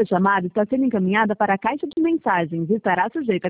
Sua chamada está sendo encaminhada para a caixa de mensagens e estará sujeita